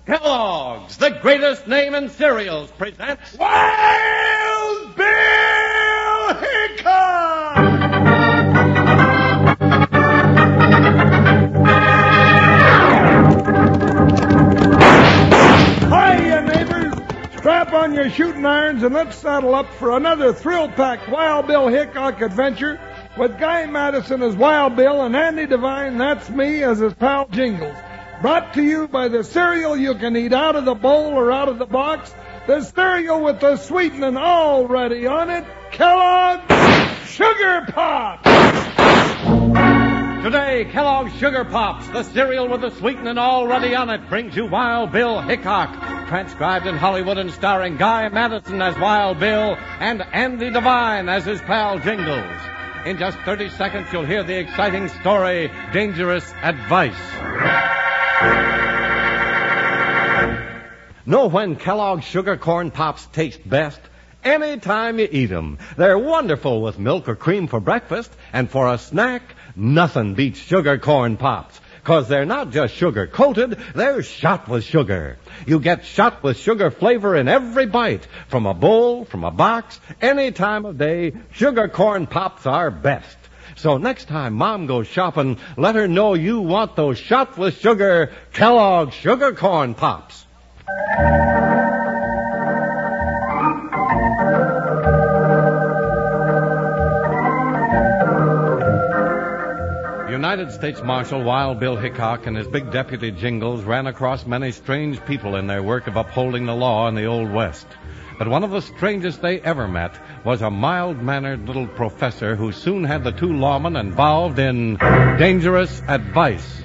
Kellogg's, the greatest name in cereals, presents Wild Bill Hickok! Hiya, neighbors! Strap on your shooting irons and let's saddle up for another thrill-packed Wild Bill Hickok adventure with Guy Madison as Wild Bill and Andy Devine, that's me, as his pal Jingles. Brought to you by the cereal you can eat out of the bowl or out of the box. The cereal with the sweetening already on it. Kellogg's Sugar Pops! Today, Kellogg's Sugar Pops, the cereal with the sweetening already on it, brings you Wild Bill Hickok, transcribed in Hollywood and starring Guy Madison as Wild Bill and Andy Devine as his pal Jingles. In just 30 seconds, you'll hear the exciting story, Dangerous Advice. Know when Kellogg's Sugar Corn Pops taste best? Anytime you eat them. They're wonderful with milk or cream for breakfast, and for a snack, nothing beats Sugar Corn Pops. 'Cause they're not just sugar-coated, they're shot with sugar. You get shot with sugar flavor in every bite. From a bowl, from a box, any time of day, Sugar Corn Pops are best. So next time Mom goes shopping, let her know you want those shot with sugar Kellogg's Sugar Corn Pops. United States Marshal Wild Bill Hickok and his big deputy Jingles ran across many strange people in their work of upholding the law in the Old West. But one of the strangest they ever met was a mild-mannered little professor who soon had the two lawmen involved in dangerous advice.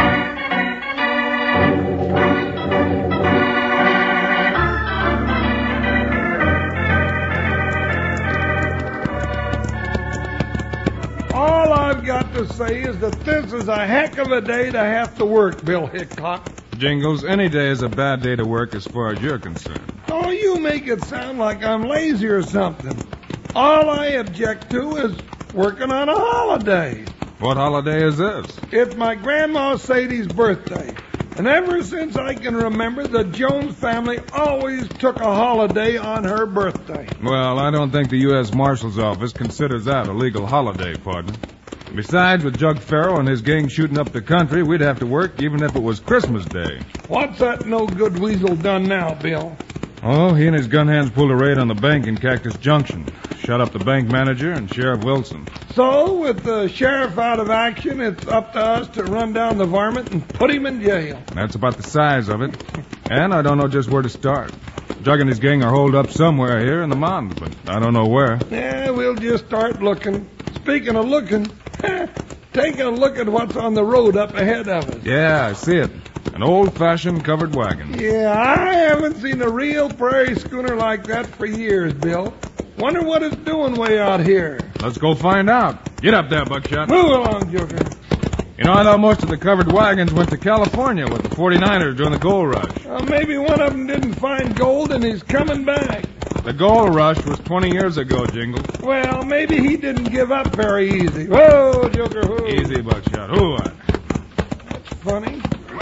All I've got to say is that this is a heck of a day to have to work, Bill Hickok. Jingles, any day is a bad day to work as far as you're concerned. Oh, you make it sound like I'm lazy or something. All I object to is working on a holiday. What holiday is this? It's my Grandma Sadie's birthday. And ever since I can remember, the Jones family always took a holiday on her birthday. Well, I don't think the U.S. Marshal's Office considers that a legal holiday, partner. Besides, with Jug Farrow and his gang shooting up the country, we'd have to work even if it was Christmas Day. What's that no-good weasel done now, Bill? Oh, he and his gun hands pulled a raid on the bank in Cactus Junction. Shot up the bank manager and Sheriff Wilson. So, with the sheriff out of action, it's up to us to run down the varmint and put him in jail. That's about the size of it. And I don't know just where to start. Jug and his gang are holed up somewhere here in the mountains, but I don't know where. Yeah, we'll just start looking. Speaking of looking, take a look at what's on the road up ahead of us. Yeah, I see it. An old-fashioned covered wagon. Yeah, I haven't seen a real prairie schooner like that for years, Bill. Wonder what it's doing way out here. Let's go find out. Get up there, Buckshot. Move along, Joker. You know, I thought most of the covered wagons went to California with the 49ers during the gold rush. Well, maybe one of them didn't find gold and he's coming back. The gold rush was 20 years ago, Jingles. Well, maybe he didn't give up very easy. Whoa, Joker, whoa. Easy, Buckshot. Who? That's funny.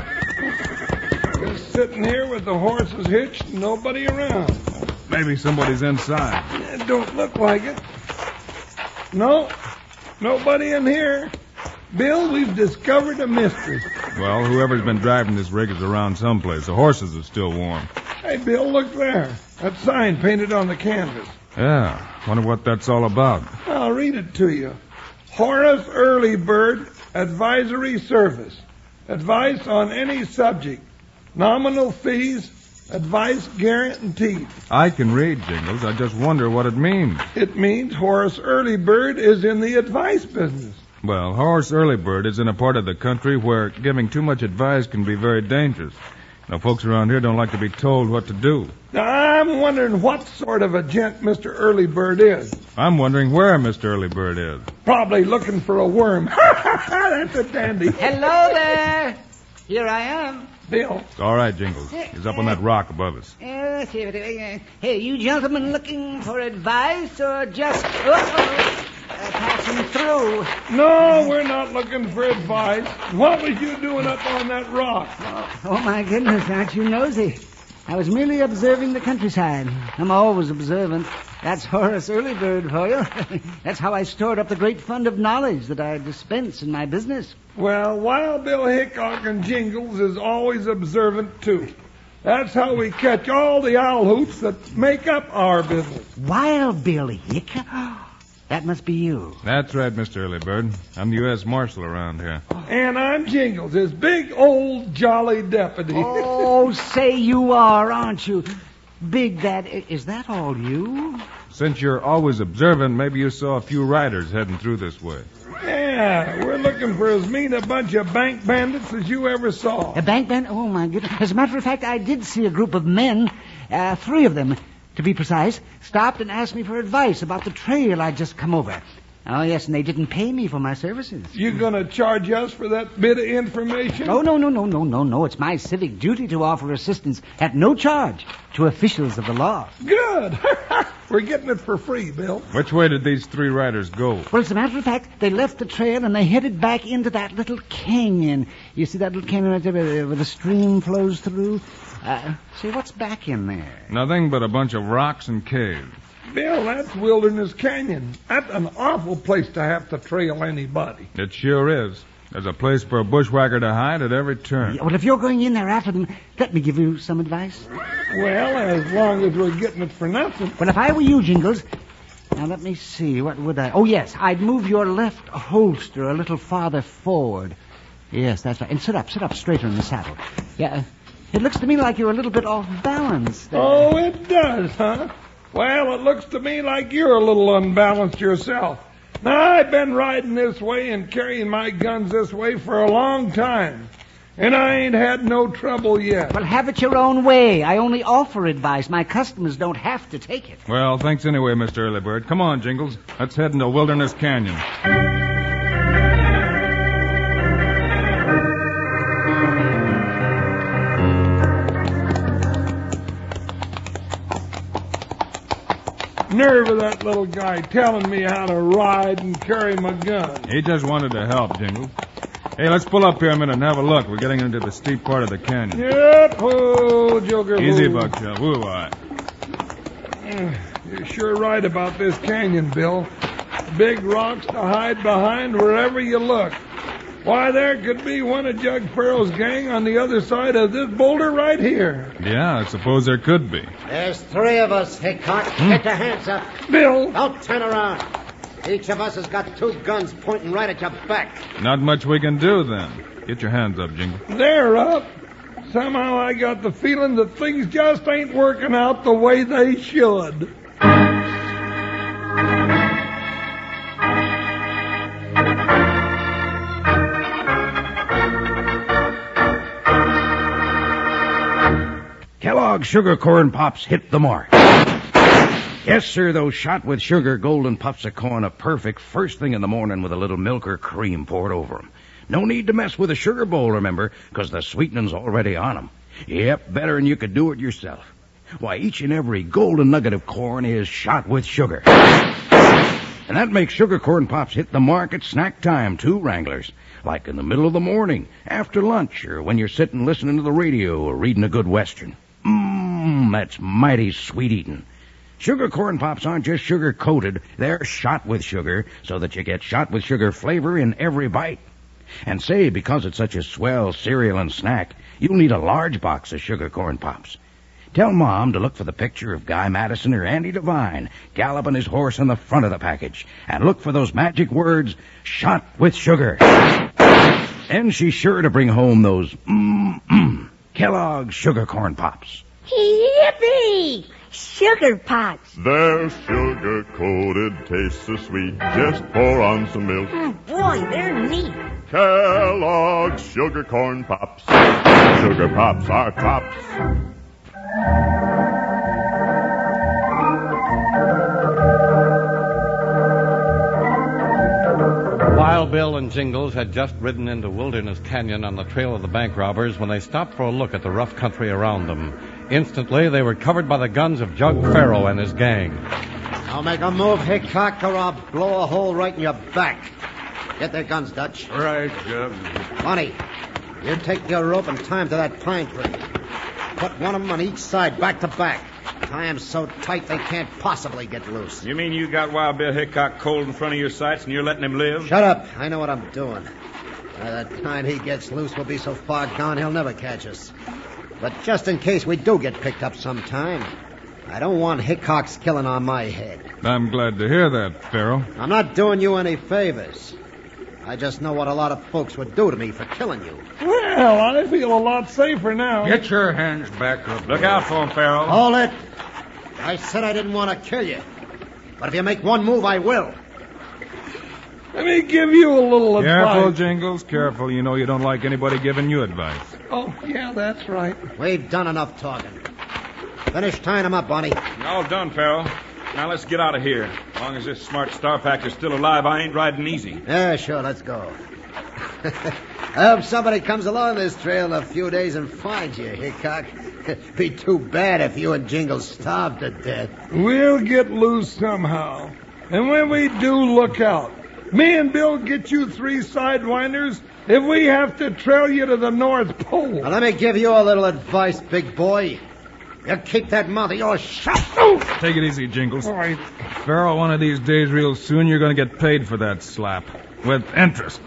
Just sitting here with the horses hitched and nobody around. Maybe somebody's inside. It don't look like it. No, nobody in here. Bill, we've discovered a mystery. Well, whoever's been driving this rig is around someplace. The horses are still warm. Hey, Bill, look there. That sign painted on the canvas. Yeah, wonder what that's all about. I'll read it to you. Horace Earlybird Advisory Service. Advice on any subject. Nominal fees. Advice guaranteed. I can read, Jingles. I just wonder what it means. It means Horace Earlybird is in the advice business. Well, Horace Earlybird is in a part of the country where giving too much advice can be very dangerous. Now, folks around here don't like to be told what to do. Now, I'm wondering what sort of a gent Mr. Earlybird is. I'm wondering where Mr. Earlybird is. Probably looking for a worm. That's a dandy. Hello there. Here I am. Bill. It's all right, Jingles. He's up on that rock above us. Let's see. Hey, you gentlemen looking for advice or just... pass listen through. No, we're not looking for advice. What was you doing up on that rock? Oh, my goodness, aren't you nosy? I was merely observing the countryside. I'm always observant. That's Horace Earlybird for you. That's how I stored up the great fund of knowledge that I dispense in my business. Well, Wild Bill Hickok and Jingles is always observant, too. That's how we catch all the owl hoots that make up our business. Wild Bill Hickok? That must be you. That's right, Mr. Earlybird. I'm the U.S. Marshal around here. And I'm Jingles, his big old jolly deputy. Oh, say you are, aren't you? Big that... Is that all you? Since you're always observant, maybe you saw a few riders heading through this way. Yeah, we're looking for as mean a bunch of bank bandits as you ever saw. A bank band? Oh, my goodness. As a matter of fact, I did see a group of men, 3 of them, to be precise, stopped and asked me for advice about the trail I'd just come over. Oh, yes, and they didn't pay me for my services. You gonna charge us for that bit of information? Oh, no. It's my civic duty to offer assistance at no charge to officials of the law. Good. We're getting it for free, Bill. Which way did these 3 riders go? Well, as a matter of fact, they left the trail and they headed back into that little canyon. You see that little canyon right there where the stream flows through? See, what's back in there? Nothing but a bunch of rocks and caves. Bill, that's Wilderness Canyon. That's an awful place to have to trail anybody. It sure is. There's a place for a bushwhacker to hide at every turn. Well, if you're going in there after them, let me give you some advice. Well, as long as we're getting it for nothing. Well, if I were you, Jingles... Now, let me see. What would I... Oh, yes. I'd move your left holster a little farther forward. Yes, that's right. And sit up straighter in the saddle. Yeah, it looks to me like you're a little bit off balance there. Oh, it does, huh? Well, it looks to me like you're a little unbalanced yourself. Now, I've been riding this way and carrying my guns this way for a long time. And I ain't had no trouble yet. Well, have it your own way. I only offer advice. My customers don't have to take it. Well, thanks anyway, Mr. Earlybird. Come on, Jingles. Let's head into Wilderness Canyon. Nerve of that little guy telling me how to ride and carry my gun. He just wanted to help, Jingles. Hey, let's pull up here a minute and have a look. We're getting into the steep part of the canyon. Yep, oh, Joker. Easy, Buckshot. Woo, all right. You're sure right about this canyon, Bill. Big rocks to hide behind wherever you look. Why, there could be one of Jug Farrell's gang on the other side of this boulder right here. Yeah, I suppose there could be. There's 3 of us, Hickok. Get your hands up. Bill! Don't turn around. Each of us has got 2 guns pointing right at your back. Not much we can do, then. Get your hands up, Jingle. They're up. Somehow I got the feeling that things just ain't working out the way they should. Kellogg's Sugar Corn Pops hit the mark. Yes, sir, those shot with sugar golden puffs of corn are perfect first thing in the morning with a little milk or cream poured over them. No need to mess with a sugar bowl, remember, because the sweetening's already on them. Yep, better than you could do it yourself. Why, each and every golden nugget of corn is shot with sugar. And that makes Sugar Corn Pops hit the mark at snack time, too, Wranglers. Like in the middle of the morning, after lunch, or when you're sitting listening to the radio or reading a good Western. That's mighty sweet eating. Sugar Corn Pops aren't just sugar-coated. They're shot with sugar so that you get shot with sugar flavor in every bite. And say, because it's such a swell cereal and snack, you'll need a large box of Sugar Corn Pops. Tell Mom to look for the picture of Guy Madison or Andy Devine galloping his horse on the front of the package. And look for those magic words, shot with sugar. And she's sure to bring home those Kellogg's Sugar Corn Pops. Yippee! Sugar Pops. They're sugar-coated, taste so sweet. Just pour on some milk. Oh, boy, they're neat. Kellogg's Sugar Corn Pops. Sugar Pops are tops. Wild Bill and Jingles had just ridden into Wilderness Canyon on the trail of the bank robbers when they stopped for a look at the rough country around them. Instantly, they were covered by the guns of Jug Farrell and his gang. Don't make a move, Hickok, or I'll blow a hole right in your back. Get their guns, Dutch. Right, Jeb. Bonnie, you take your rope and tie 'em to that pine tree. Put one of them on each side, back to back. Tie 'em so tight they can't possibly get loose. You mean you got Wild Bill Hickok cold in front of your sights and you're letting him live? Shut up. I know what I'm doing. By the time he gets loose, we'll be so far gone he'll never catch us. But just in case we do get picked up sometime, I don't want Hickok's killing on my head. I'm glad to hear that, Pharaoh. I'm not doing you any favors. I just know what a lot of folks would do to me for killing you. Well, I feel a lot safer now. Get your hands back up. Look out for him, Pharaoh. Hold it. I said I didn't want to kill you. But if you make one move, I will. Let me give you a little advice. Careful, Jingles, careful. You know you don't like anybody giving you advice. Oh, yeah, that's right. We've done enough talking. Finish tying him up, Bonnie. All done, Pharaoh. Now let's get out of here. As long as this smart Starpacker's still alive, I ain't riding easy. Yeah, sure, let's go. I hope somebody comes along this trail in a few days and finds you, Hickok. Be too bad if you and Jingles starved to death. We'll get loose somehow. And when we do, look out. Me and Bill get you 3 sidewinders if we have to trail you to the North Pole. Now, let me give you a little advice, big boy. You keep that mouth of yours shut. Take it easy, Jingles. All right. Pharaoh, one of these days real soon, you're going to get paid for that slap. With interest.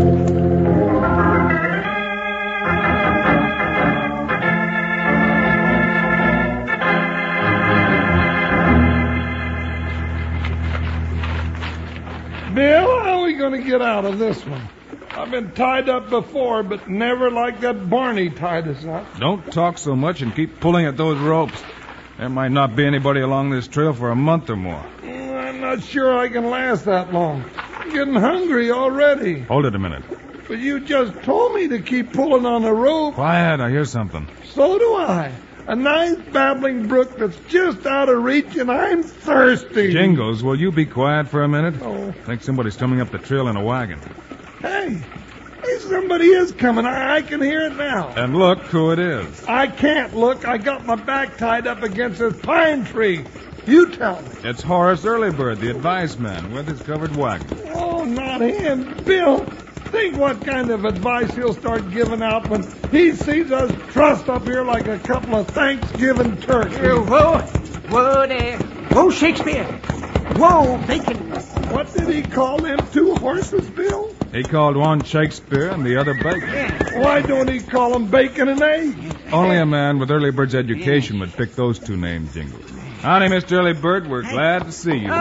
Bill, how are we going to get out of this one? I've been tied up before, but never like that Barney tied us up. Don't talk so much and keep pulling at those ropes. There might not be anybody along this trail for a month or more. I'm not sure I can last that long. I'm getting hungry already. Hold it a minute. But you just told me to keep pulling on the rope. Quiet, I hear something. So do I. A nice babbling brook that's just out of reach, and I'm thirsty. Jingles, will you be quiet for a minute? Oh. I think somebody's coming up the trail in a wagon. Hey, somebody is coming. I can hear it now. And look who it is. I can't look. I got my back tied up against this pine tree. You tell me. It's Horace Earlybird, the advice man, with his covered wagon. Oh, not him. Bill, think what kind of advice he'll start giving out when he sees us trussed up here like a couple of Thanksgiving turkeys. Whoa there. Whoa, Shakespeare. Whoa, Bacon. What did he call them 2 horses, Bill? He called one Shakespeare and the other Bacon. Why don't he call them Bacon and Eggs? Only a man with Earlybird's education would pick those 2 names, Jingles. Howdy, Mr. Earlybird. We're glad to see you.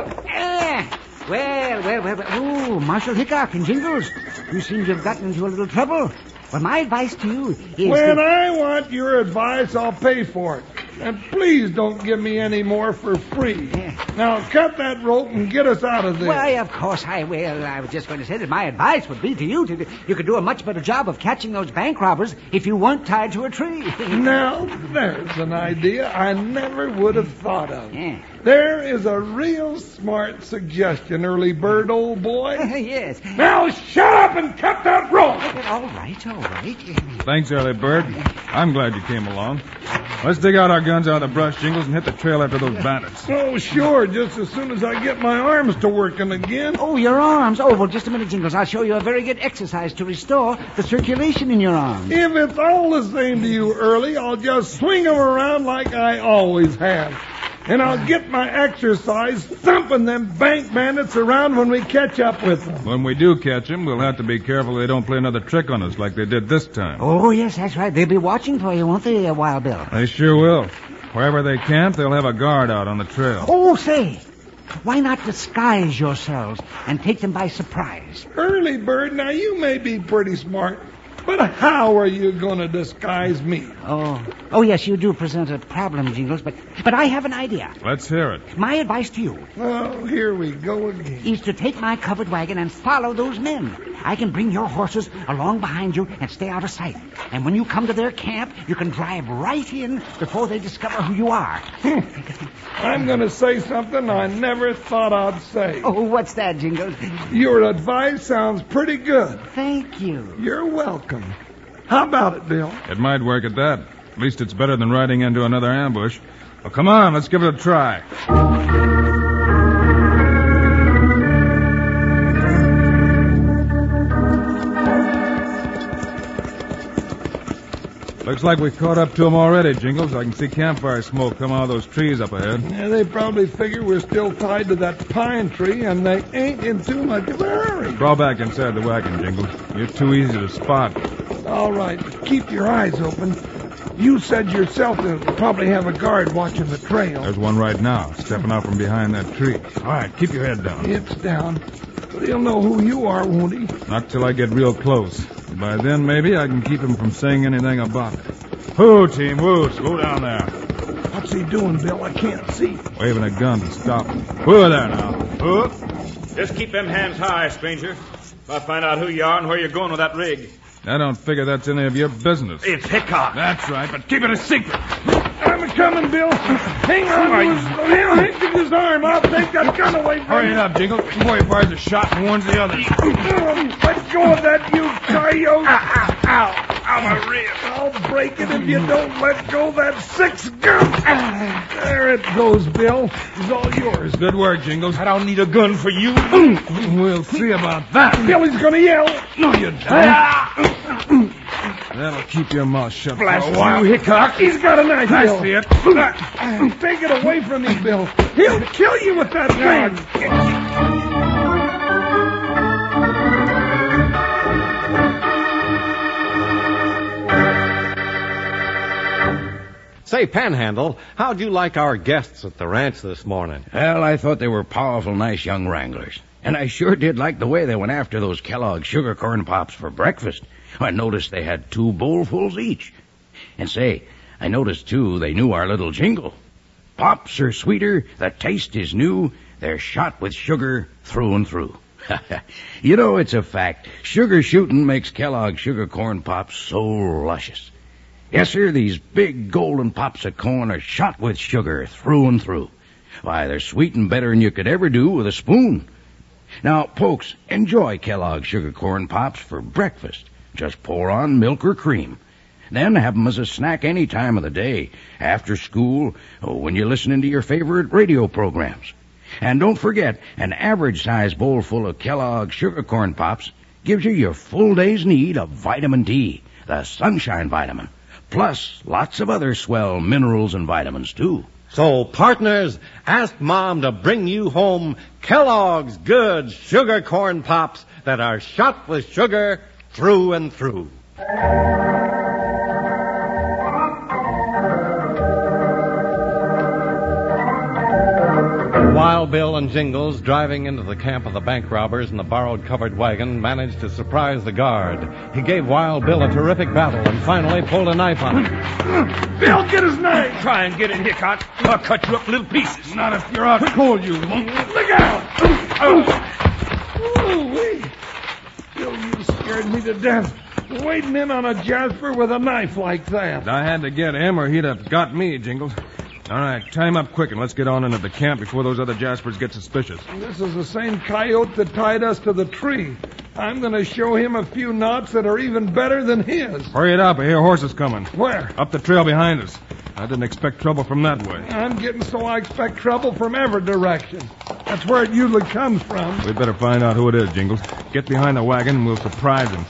Well. Oh, Marshal Hickok and Jingles. You seem to have gotten into a little trouble. Well, my advice to you is... When I want your advice, I'll pay for it. And please don't give me any more for free. Now, cut that rope and get us out of there. Why, of course I will. I was just going to say that my advice would be to you. You could do a much better job of catching those bank robbers if you weren't tied to a tree. Now, there's an idea I never would have thought of. Yeah. There is a real smart suggestion, Earlybird, old boy. Yes. Now, shut up and cut that rope. All right. Thanks, Earlybird. I'm glad you came along. Let's dig out our guns out of the brush, Jingles, and hit the trail after those bandits. Oh, sure, just as soon as I get my arms to working again. Oh, your arms. Oh, well, just a minute, Jingles. I'll show you a very good exercise to restore the circulation in your arms. If it's all the same to you, Early, I'll just swing them around like I always have. And I'll get my exercise thumping them bank bandits around when we catch up with them. When we do catch them, we'll have to be careful they don't play another trick on us like they did this time. Oh, yes, that's right. They'll be watching for you, won't they, Wild Bill? They sure will. Wherever they camp, they'll have a guard out on the trail. Oh, say, why not disguise yourselves and take them by surprise? Earlybird, now you may be pretty smart, but how are you going to disguise me? Oh, yes, you do present a problem, Jingles, but I have an idea. Let's hear it. My advice to you Oh, here we go again. is to take my covered wagon and follow those men. I can bring your horses along behind you and stay out of sight. And when you come to their camp, you can drive right in before they discover who you are. I'm going to say something I never thought I'd say. Oh, what's that, Jingles? Your advice sounds pretty good. Thank you. You're welcome. How about it, Bill? It might work at that. At least it's better than riding into another ambush. Well, come on, let's give it a try. Looks like we caught up to 'em already, Jingles. I can see campfire smoke come out of those trees up ahead. Yeah, they probably figure we're still tied to that pine tree, and they ain't in too much of a hurry. Crawl back inside the wagon, Jingles. You're too easy to spot. All right, keep your eyes open. You said yourself they'll probably have a guard watching the trail. There's one right now, stepping out from behind that tree. All right, keep your head down. It's down. But he'll know who you are, won't he? Not till I get real close. By then, maybe I can keep him from saying anything about it. Whoo, team, whoo. Slow down there. What's he doing, Bill? I can't see. Waving a gun to stop him. Whoo there now. Whoo. Just keep them hands high, stranger. If I find out who you are and where you're going with that rig. I don't figure that's any of your business. It's Hickok. That's right, but keep it a secret. I'm coming, Bill. Hang on. He'll hit his arm. I'll take that gun away from Hurry you. it up, Jingles, before he fires a shot and warns the others. Let go of that, you coyote. Ow, my rib. I'll break it if you don't let go of that 6 gun. There it goes, Bill. It's all yours. Good work, Jingles. I don't need a gun for you. We'll see about that. Billy's gonna yell. No, you don't. That'll keep your mouth shut Blast for a while. you, Hickok. He's got a knife, I Bill. see it. Take it away from me, Bill. He'll kill you with that thing. Say, Panhandle, how'd you like our guests at the ranch this morning? Well, I thought they were powerful nice young wranglers. And I sure did like the way they went after those Kellogg sugar corn pops for breakfast. I noticed they had 2 bowlfuls each. And say, I noticed, too, they knew our little jingle. Pops are sweeter, the taste is new, they're shot with sugar through and through. You know, it's a fact. Sugar shooting makes Kellogg sugar corn pops so luscious. Yes, sir, these big golden pops of corn are shot with sugar through and through. Why, they're sweetened better than you could ever do with a spoon. Now, folks, enjoy Kellogg sugar corn pops for breakfast. Just pour on milk or cream. Then have 'em as a snack any time of the day, after school, or when you're listening to your favorite radio programs. And don't forget, an average-sized bowl full of Kellogg sugar corn pops gives you your full day's need of vitamin D, the sunshine vitamin, plus lots of other swell minerals and vitamins, too. So, partners, ask Mom to bring you home Kellogg's good sugar corn pops that are shot with sugar through and through. Wild Bill and Jingles, driving into the camp of the bank robbers in the borrowed covered wagon, managed to surprise the guard. He gave Wild Bill a terrific battle and finally pulled a knife on him. Bill, get his knife. Try and get it, Hickok. I'll cut you up little pieces. Not if you're out cold, you won't. Look out. Ooh-wee. Bill, you scared me to death. Wading in on a Jasper with a knife like that. I had to get him or he'd have got me, Jingles. All right, tie him up quick and let's get on into the camp before those other Jaspers get suspicious. This is the same coyote that tied us to the tree. I'm going to show him a few knots that are even better than his. Hurry it up, I hear horses coming. Where? Up the trail behind us. I didn't expect trouble from that way. I'm getting so I expect trouble from every direction. That's where it usually comes from. We'd better find out who it is, Jingles. Get behind the wagon and we'll surprise him.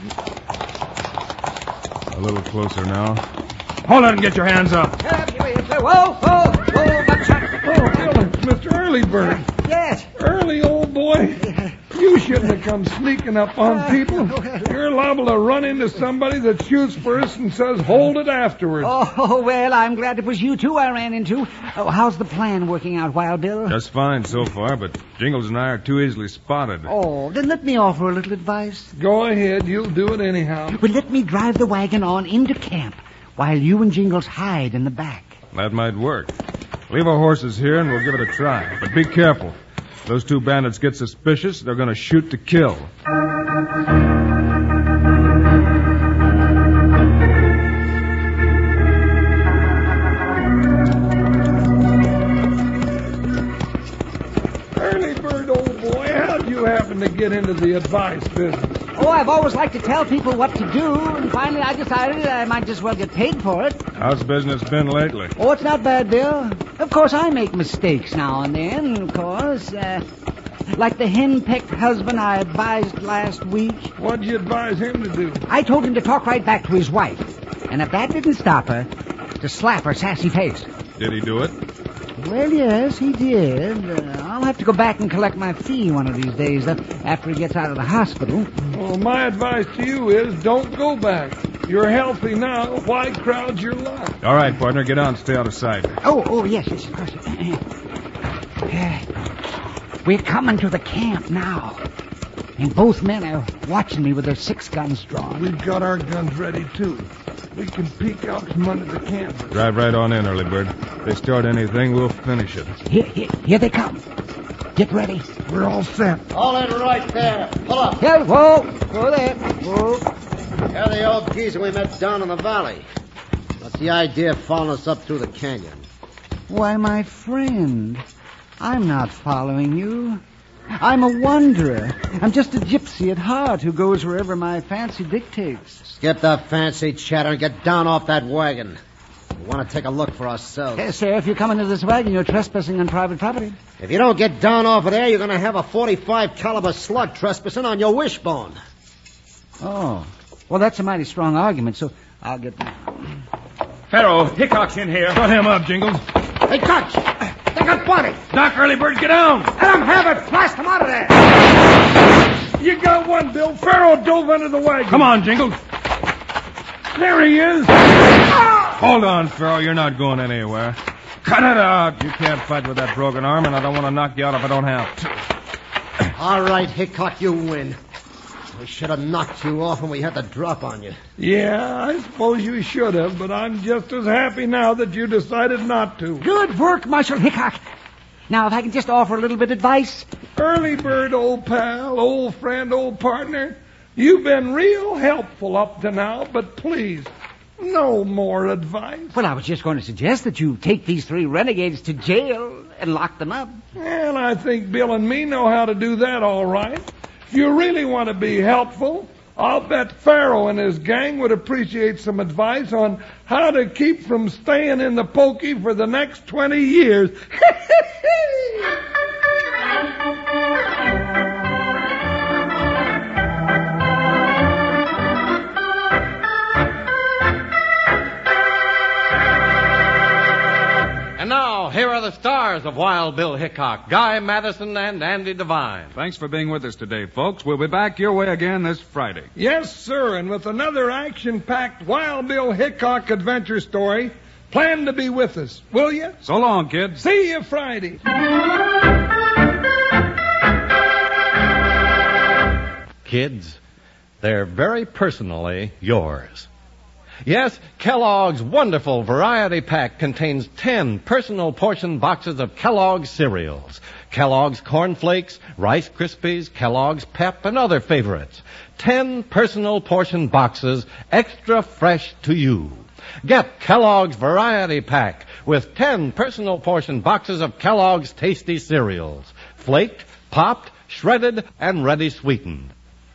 A little closer now. Hold it and get your hands up. Whoa, watch out. Oh, Bill, it's Mr. Earlybird. Yes. Early, old boy. You shouldn't have come sneaking up on people. You're liable to run into somebody that shoots first and says, hold it afterwards. Oh, well, I'm glad it was you two I ran into. Oh, how's the plan working out, Wild Bill? Just fine so far, but Jingles and I are too easily spotted. Oh, then let me offer a little advice. Go ahead. You'll do it anyhow. Well, let me drive the wagon on into camp while you and Jingles hide in the back. That might work. Leave our horses here and we'll give it a try. But be careful. If those 2 bandits get suspicious, they're going to shoot to kill. Earlybird, old boy, how'd you happen to get into the advice business? Oh, I've always liked to tell people what to do, and finally I decided I might just well get paid for it. How's business been lately? Oh, it's not bad, Bill. Of course, I make mistakes now and then, of course. Like the hen-pecked husband I advised last week. What'd you advise him to do? I told him to talk right back to his wife. And if that didn't stop her, to slap her sassy face. Did he do it? Well, yes, he did. I'll have to go back and collect my fee one of these days after he gets out of the hospital. Well, my advice to you is don't go back. You're healthy now. Why crowd your luck? All right, partner, get on. Stay out of sight. Oh, yes, of course. We're coming to the camp now. And both men are watching me with their 6 guns drawn. We've got our guns ready, too. We can peek out from under the camp. Drive right on in, Early Bird. If they start anything, we'll finish it. Here they come. Get ready. We're all set. All in right there. Pull up. Yeah, whoa there. Whoa. They're the old geezer we met down in the valley. What's the idea of following us up through the canyon? Why, my friend, I'm not following you. I'm a wanderer. I'm just a gypsy at heart who goes wherever my fancy dictates. Skip the fancy chatter and get down off that wagon. We want to take a look for ourselves. Yes, sir, if you come into this wagon, you're trespassing on private property. If you don't get down off of there, you're going to have a .45 caliber slug trespassing on your wishbone. Oh. Well, that's a mighty strong argument, so I'll get down. Pharaoh, Hickok's in here. Shut him up, Jingles. Hey, Dutch! They got Bonnie! Doc, Early Bird, get down! Let them have it! Blast them out of there! You got one, Bill. Pharaoh dove under the wagon. Come on, Jingles. There he is. Hold on, Pharaoh. You're not going anywhere. Cut it out. You can't fight with that broken arm, and I don't want to knock you out if I don't have to. All right, Hickok, you win. We should have knocked you off when we had the drop on you. Yeah, I suppose you should have, but I'm just as happy now that you decided not to. Good work, Marshal Hickok. Now, if I can just offer a little bit of advice. Early Bird, old pal, old friend, old partner, you've been real helpful up to now, but please, no more advice. Well, I was just going to suggest that you take these 3 renegades to jail and lock them up. Well, I think Bill and me know how to do that all right. If you really want to be helpful, I'll bet Pharaoh and his gang would appreciate some advice on how to keep from staying in the pokey for the next 20 years. And now, here are the stars of Wild Bill Hickok, Guy Madison and Andy Devine. Thanks for being with us today, folks. We'll be back your way again this Friday. Yes, sir, and with another action-packed Wild Bill Hickok adventure story, plan to be with us, will you? So long, kids. See you Friday. Kids, they're very personally yours. Yes, Kellogg's wonderful variety pack contains 10 personal portion boxes of Kellogg's cereals. Kellogg's Corn Flakes, Rice Krispies, Kellogg's Pep, and other favorites. 10 personal portion boxes, extra fresh to you. Get Kellogg's variety pack with 10 personal portion boxes of Kellogg's tasty cereals. Flaked, popped, shredded, and ready sweetened.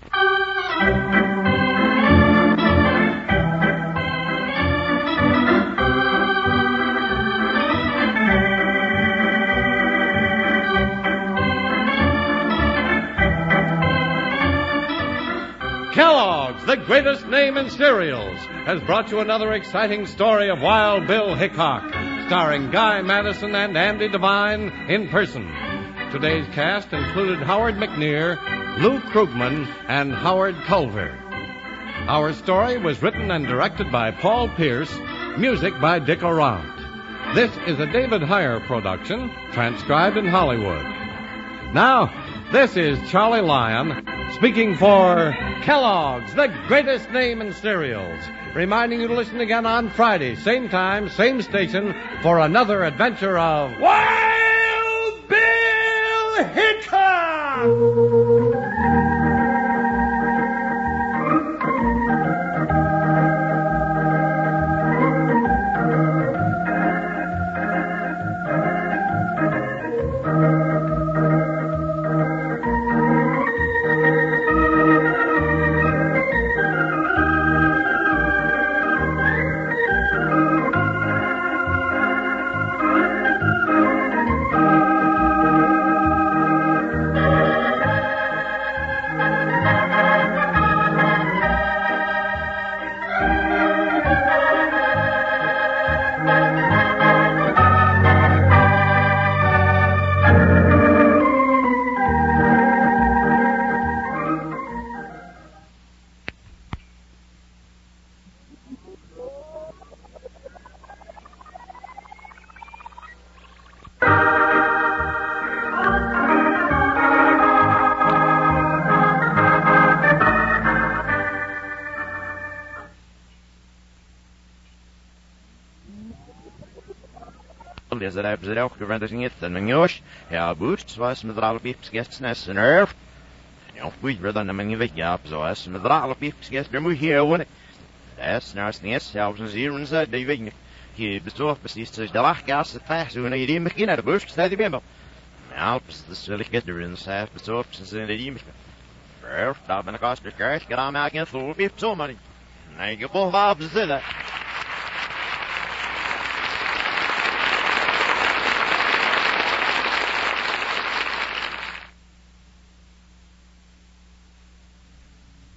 Kellogg's, the greatest name in cereals, has brought you another exciting story of Wild Bill Hickok, starring Guy Madison and Andy Devine in person. Today's cast included Howard McNear, Lou Krugman, and Howard Culver. Our story was written and directed by Paul Pierce, music by Dick Orant. This is a David Heyer production, transcribed in Hollywood. Now, this is Charlie Lyon, speaking for Kellogg's, the greatest name in cereals, reminding you to listen again on Friday, same time, same station, for another adventure of Wild Bill Hickok! Well, is het er ook gewendigd niet en jongens? Ja, boet, zoals met alle piepsgestnes en erf. Ja, goed, dan mijn weg, ja, zoals met alle piepsgest, er moet hier wonen. Dat is naast niet zelfs een zeer en zo, die weet niet. Je bezocht precies dus de lachgas het vijf, zo en je die begin naar de bus, staat die bimbel. Nou, dat zal ik get erin, zelf bezocht, ze zijn die begin. Erf, daar ben ik als de kerk, ga aan maken, voor piep, zo man. Nee, je vol van op de zitten.